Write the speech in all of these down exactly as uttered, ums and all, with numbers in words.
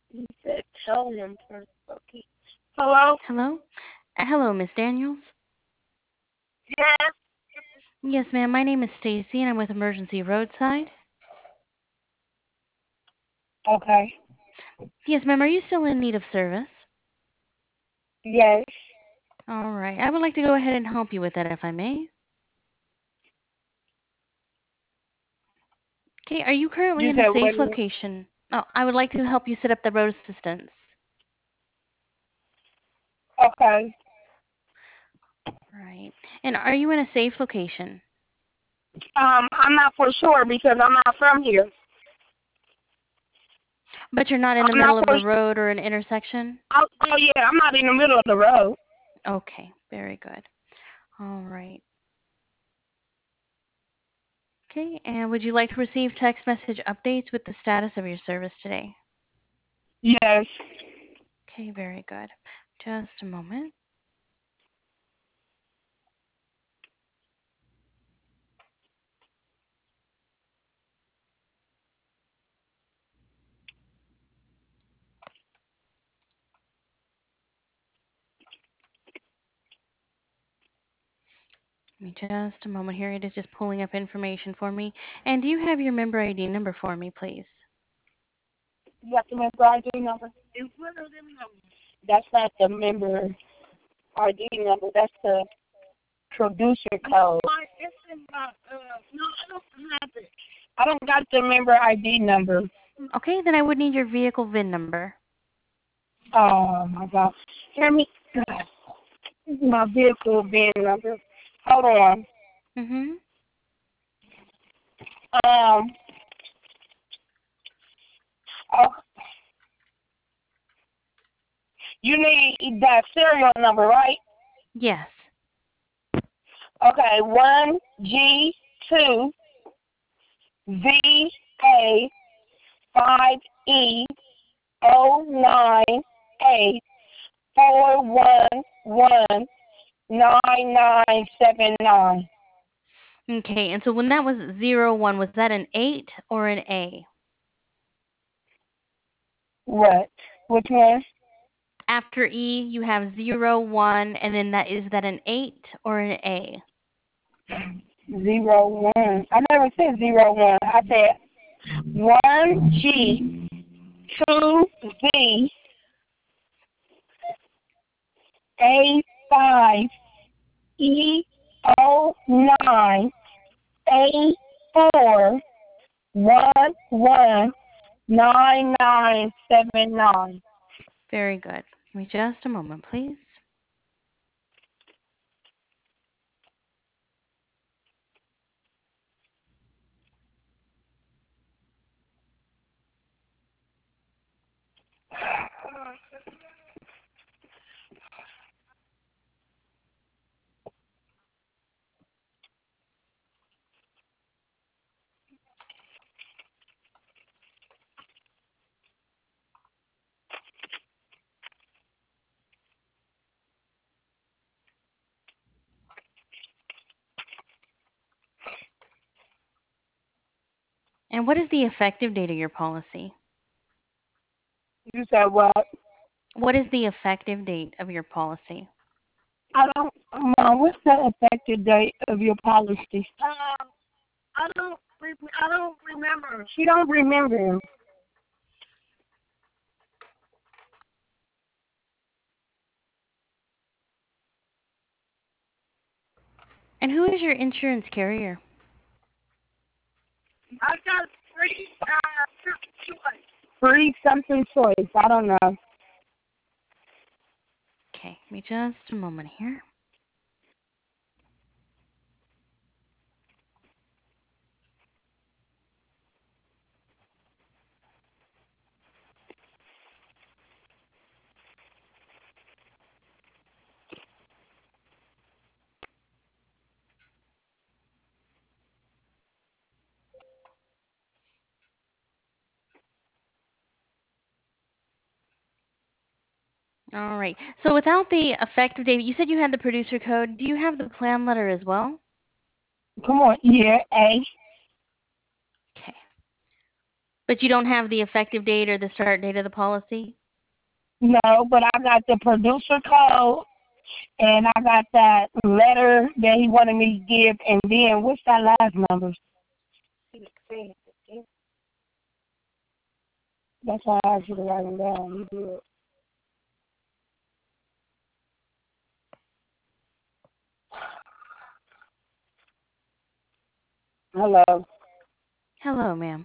You said tell him first. Okay. Hello? Hello? Uh, hello, Miss Daniels? Yes. Yes, ma'am. My name is Stacy, and I'm with Emergency Roadside. Okay. Yes, ma'am. Are you still in need of service? Yes. All right. I would like to go ahead and help you with that, if I may. Okay. Are you currently You in a said safe what? location? Oh, I would like to help you set up the road assistance. Okay. Right. And are you in a safe location? Um, I'm not for sure because I'm not from here. But you're not in the I'm not middle of for. a road or an intersection? Oh, oh yeah, I'm not in the middle of the road. Okay. Very good. All right. Okay. And would you like to receive text message updates with the status of your service today? Yes. Okay. Very good. Just a moment. Give me just a moment here. It is just pulling up information for me. And do you have your member I D number for me, please? You got the member I D number? That's not the member I D number. That's the producer code. I don't got the member I D number. Okay, then I would need your vehicle V I N number. Oh my gosh. Hear me? This is my vehicle V I N number. Hold on. Mm-hmm. Um. Oh, you need that serial number, right? Yes. Okay. One G two V A five E O nine eight four one one nine nine seven nine. Okay, and so when that was zero one, was that an eight or an A? What? Which one? After E, you have zero one, and then that is that an eight or an A? Zero one. I never said zero one. I said one G two V A five E O nine A four one one nine nine seven nine. Very good. Give me just a moment, please. And what is the effective date of your policy? You said what? What is the effective date of your policy? I don't. Mom, what's the effective date of your policy? Um, I don't. re- I don't remember. She don't remember. And who is your insurance carrier? I got free uh choice. Free something choice. I don't know. Okay, give me just a moment here. All right. So without the effective date, you said you had the producer code. Do you have the plan letter as well? Come on, yeah, A. Okay. But you don't have the effective date or the start date of the policy? No, but I got the producer code, and I got that letter that he wanted me to give, and then what's that last number? That's why I asked you to write them down. You do it. Hello. Hello, ma'am.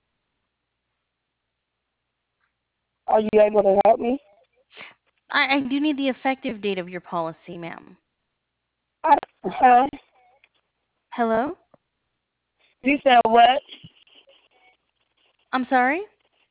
Are you able to help me? I, I do need the effective date of your policy, ma'am. I, huh? Hello? You said what? I'm sorry?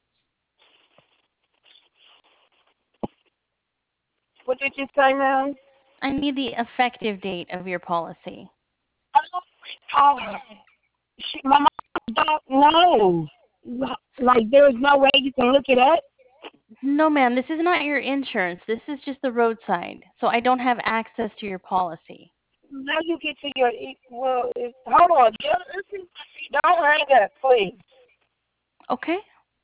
What did you say now? I need the effective date of your policy. Oh, she, my mom don't know. Like, there is no way you can look it up? No, ma'am, this is not your insurance. This is just the roadside. So I don't have access to your policy. Now you get to your, well, it's, hold on. Just, don't hang up, please. Okay.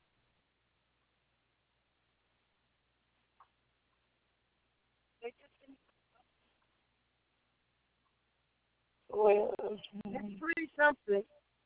Well, it's pretty something.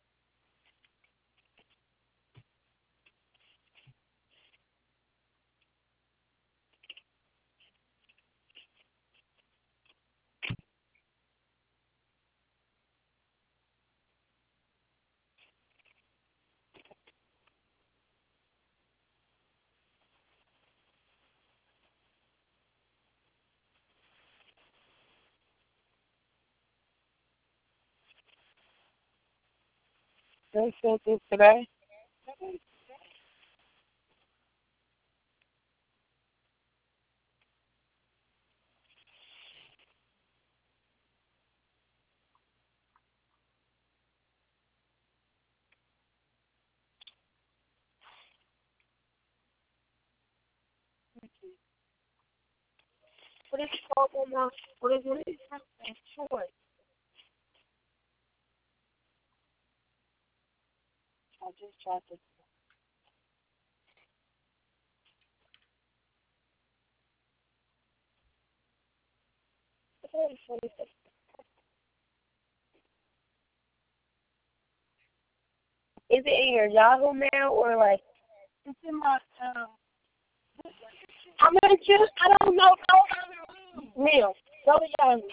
They sent this today. What is it called, Mama? What is it? It's short. I just tried to. Is it in your Yahoo mail or like? It's in my um. I'm gonna just. I don't know. Go mail. Go to Yahoo.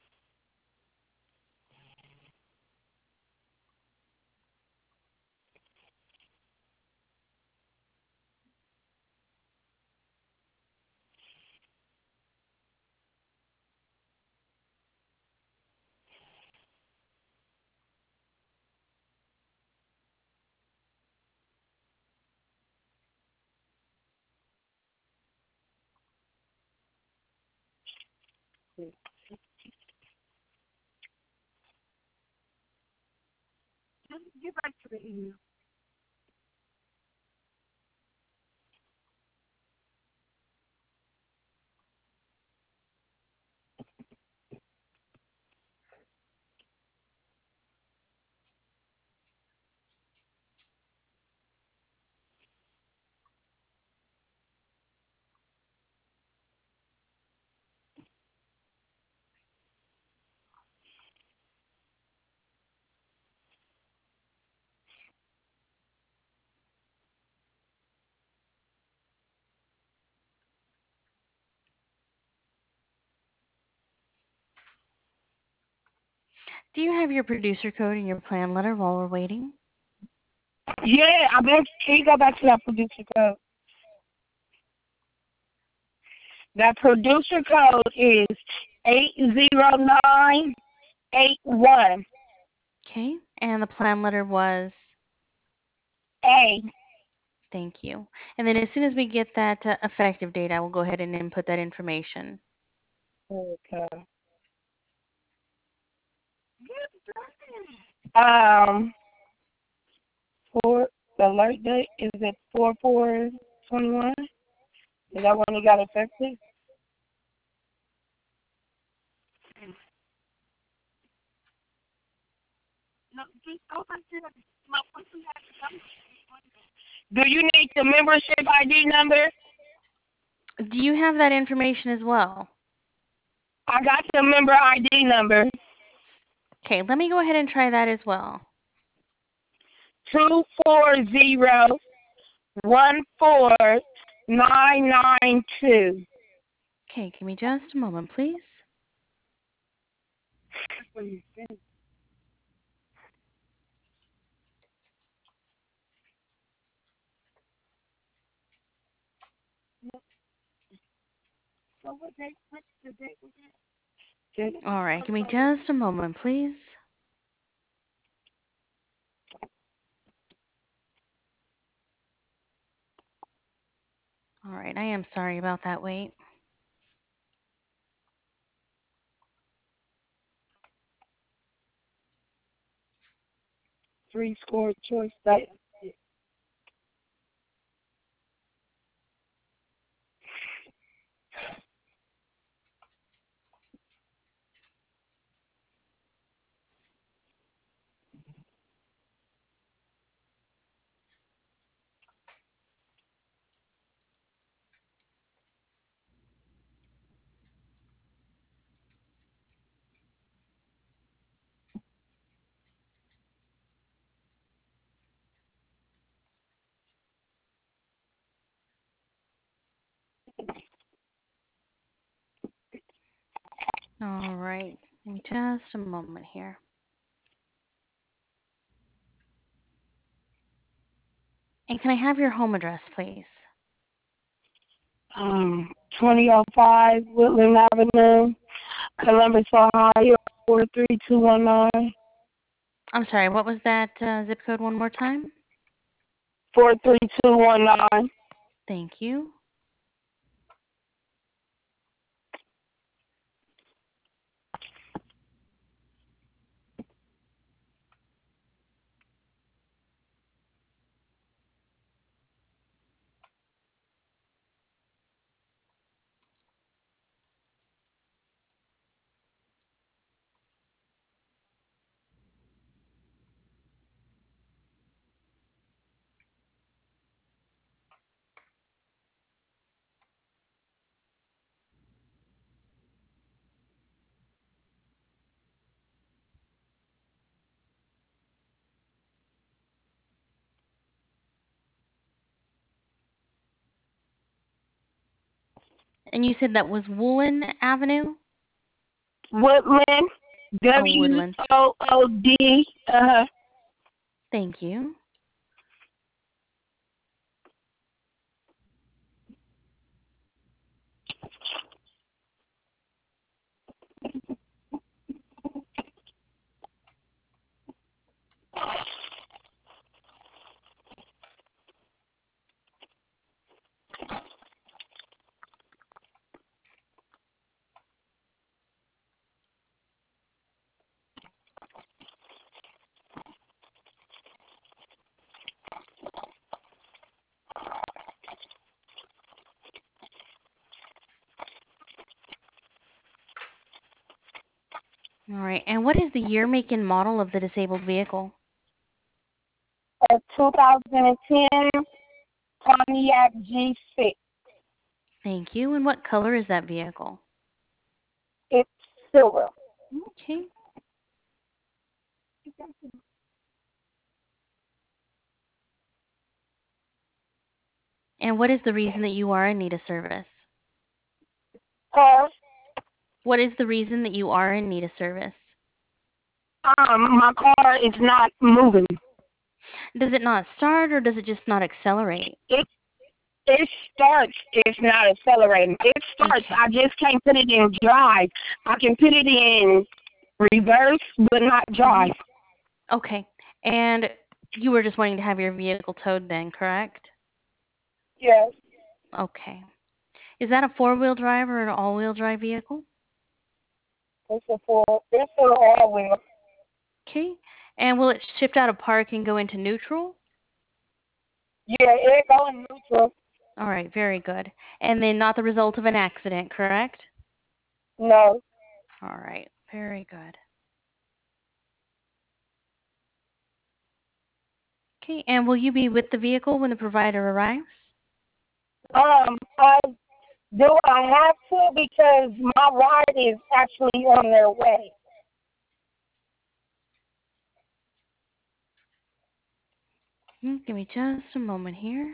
Get back to the email. Do you have your producer code and your plan letter while we're waiting? Yeah, I bet. Can you go back to that producer code? That producer code is eight zero nine eight one. Okay. And the plan letter was? A. Thank you. And then as soon as we get that uh, effective date, I will go ahead and input that information. Okay. Um, for the alert date is it four four twenty one? Is that when it got effective? No, just go back to the, my person has to come. Do you need the membership I D number? Do you have that information as well? I got the member I D number. Okay, let me go ahead and try that as well. Two four zero one four nine nine two. Okay, give me just a moment, please. So what date? What's the date? All right, give me just a moment, please. All right, I am sorry about that wait. Three score choice date. All right, give me just a moment here. And can I have your home address, please? Um, twenty oh five Woodland Avenue, Columbus, Ohio, four three two one nine. I'm sorry, what was that uh, zip code one more time? four three two one nine. Thank you. And you said that was Woolen Avenue? Woodland, Oh, W Woodlands. O O D. Uh, Thank you. All right, and what is the year, make, and model of the disabled vehicle? a two thousand ten Pontiac G six. Thank you. And what color is that vehicle? It's silver. Okay. And what is the reason that you are in need of service? Uh, What is the reason that you are in need of service? um, my car is not moving. Does it not start or does it just not accelerate? It it starts. It's not accelerating. It starts. Okay. I just can't put it in drive. I can put it in reverse, but not drive. Okay. And you were just wanting to have your vehicle towed then, correct? Yes. Okay. Is that a four-wheel drive or an all-wheel drive vehicle? It's a full. It's a all wheel. Okay. And will it shift out of park and go into neutral? Yeah, it going neutral. All right, very good. And then not the result of an accident, correct? No. All right, very good. Okay, and will you be with the vehicle when the provider arrives? Um, I do I have to because my ride is actually on their way. Hmm, give me just a moment here.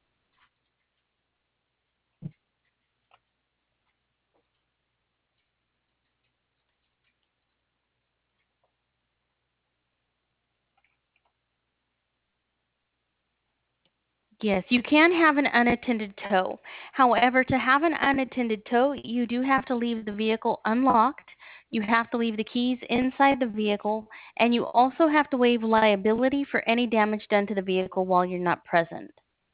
Yes, you can have an unattended tow. However, to have an unattended tow, you do have to leave the vehicle unlocked. You have to leave the keys inside the vehicle, and you also have to waive liability for any damage done to the vehicle while you're not present.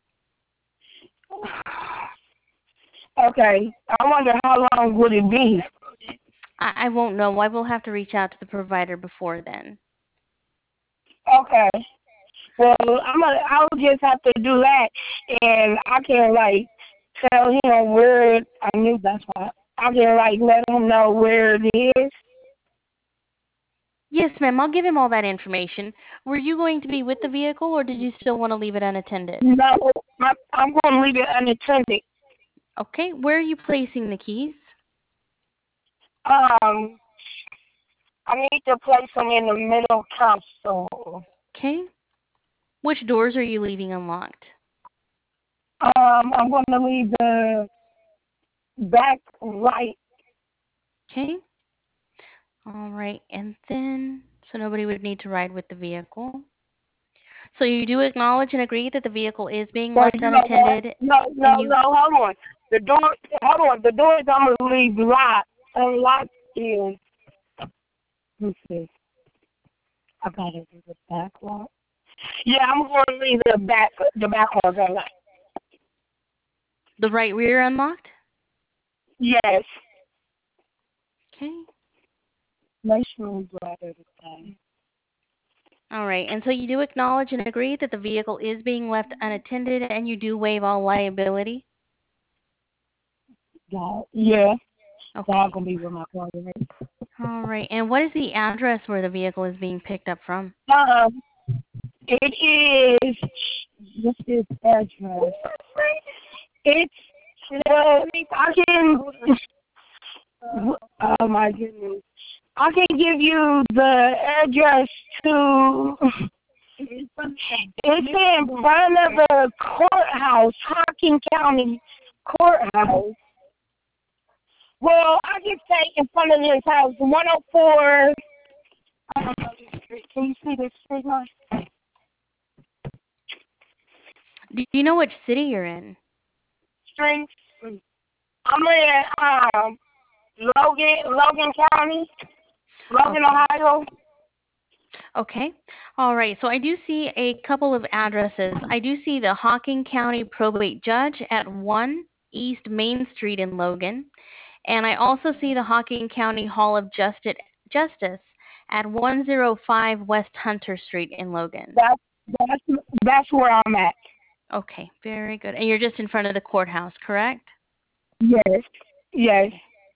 Okay. I wonder how long would it be? I, I won't know. I will have to reach out to the provider before then. Okay. Well, I'm gonna. I'll just have to do that, and I can like tell him where. I knew that's why. I can like let him know where it is. Yes, ma'am. I'll give him all that information. Were you going to be with the vehicle, or did you still want to leave it unattended? No, I'm, I'm gonna leave it unattended. Okay. Where are you placing the keys? Um, I need to place them in the middle console. Okay. Which doors are you leaving unlocked? Um, I'm gonna leave the back right. Okay. All right. And then, so nobody would need to ride with the vehicle. So you do acknowledge and agree that the vehicle is being Well, left you know what? unattended, No, and no, you. no. Hold on. The door. Hold on. The doors I'm gonna leave locked. Unlocked is. Let's see. I gotta do the back one. Yeah, I'm gonna leave the back. The back ones unlocked. The right rear unlocked? Yes. Okay. Make sure we grab everything. All right. And so you do acknowledge and agree that the vehicle is being left unattended, and you do waive all liability? Yeah. Yeah. So I'm Okay. gonna be with my car. Right? All right. And what is the address where the vehicle is being picked up from? Um, it is. What's this address? It's. Uh, I can. Oh my goodness. I can give you the address to. It's in front of the courthouse, Hocking County Courthouse. Well, I can say in front of this house, one oh four. I don't know this street. Can you see this street line? Do you know which city you're in? Street. I'm in um Logan, Logan County, Logan, Okay. Ohio. Okay. All right. So I do see a couple of addresses. I do see the Hocking County Probate Judge at one East Main Street in Logan. And I also see the Hocking County Hall of Justice Justice at one oh five West Hunter Street in Logan. That's that's that's where I'm at. Okay, very good. And you're just in front of the courthouse, correct? Yes, yes.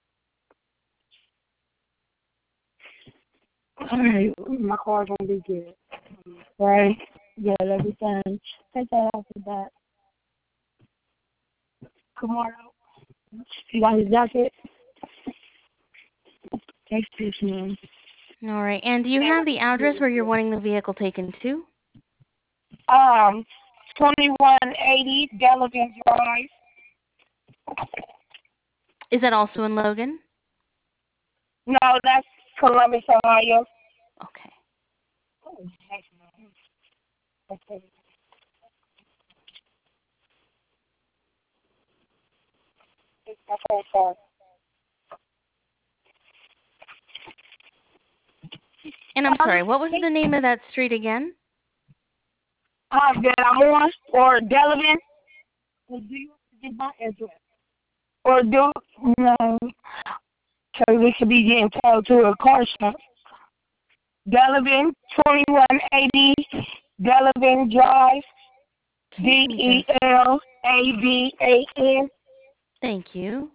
All right, my car's gonna be good. Right? Yeah, everything. Take that off the back. Tomorrow. You got his jacket? Thanks, this man. All right. And do you have the address where you're wanting the vehicle taken to? Um, twenty-one eighty Delavan Drive. Is that also in Logan? No, that's Columbus, Ohio. Okay. Oh, heck no. Okay. It's my phone call. And I'm Um, sorry, what was the name of that street again? um, that I'm on, or Delavan. Or do you want to get my address? Or do, no, because we could be getting towed to a car shop. Delavan, twenty-one eighty Delavan Drive, D Okay, let me E just. L A V A N. Thank you.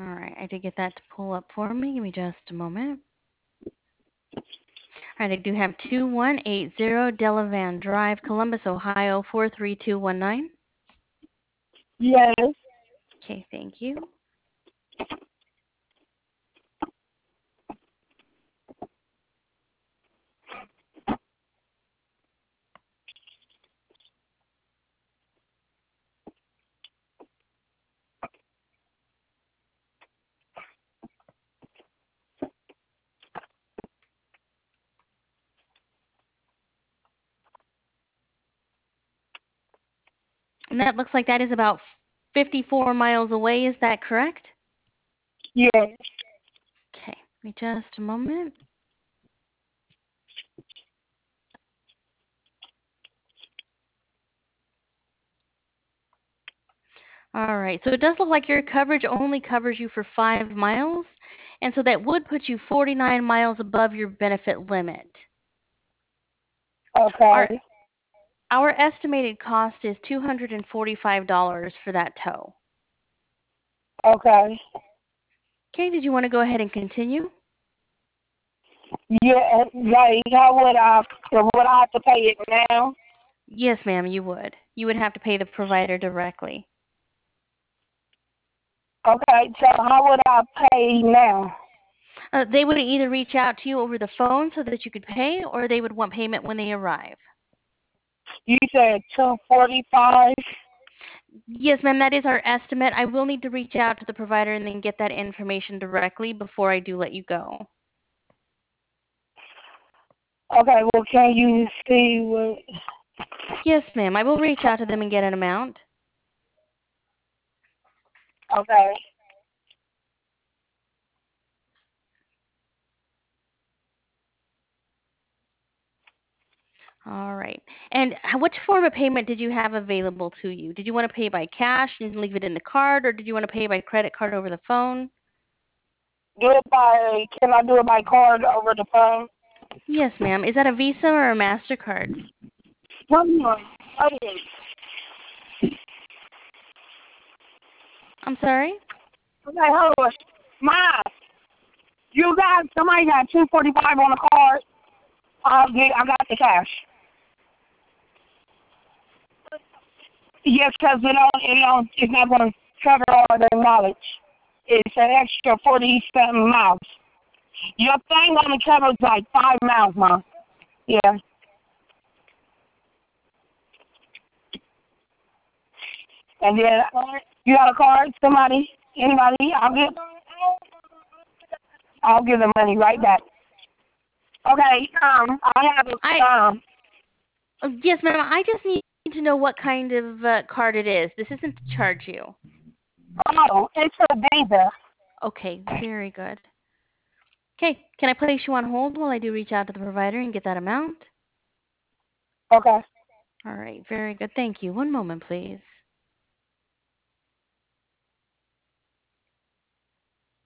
All right, I did get that to pull up for me. Give me just a moment. All right, I do have two one eight zero Delavan Drive, Columbus, Ohio, four three two one nine. Yes. Okay, thank you. And that looks like that is about fifty-four miles away. Is that correct? Yes. Okay, give me just a moment. All right, so it does look like your coverage only covers you for five miles, and so that would put you forty-nine miles above your benefit limit. Our Okay. our estimated cost is two hundred forty-five dollars for that tow. Okay. Okay, did you want to go ahead and continue? Yeah. Like, how would I? Would I have to pay it now? Yes, ma'am, you would. You would have to pay the provider directly. Okay. So how would I pay now? Uh, they would either reach out to you over the phone so that you could pay, or they would want payment when they arrive. You said two forty-five. Yes, ma'am, that is our estimate. I will need to reach out to the provider and then get that information directly before I do let you go. Okay. Well, can you see what? Yes, ma'am, I will reach out to them and get an amount. Okay. All right. And h- which form of payment did you have available to you? Did you want to pay by cash and leave it in the card, or did you want to pay by credit card over the phone? Do it by? Can I do it by card over the phone? Yes, ma'am. Is that a Visa or a MasterCard? One more. Okay. I'm sorry? Okay. Hold on. Ma, you got somebody got two forty-five on the card. I'll get. I got the cash. Yes, because it don't, it don't, it's not going to cover all the mileage. It's an extra forty-seven miles. Your thing only covers like five miles, Mom. Yeah. And then you got a card, somebody, anybody? I'll give, I'll give the money right back. Okay. Um, I have I a um. oh, yes, ma'am. I just need to know what kind of uh, card it is. This isn't to charge you. Oh, it's a Visa. Okay, very good. Okay, can I place you on hold while I do reach out to the provider and get that amount? Okay. All right, very good. Thank you. One moment, please.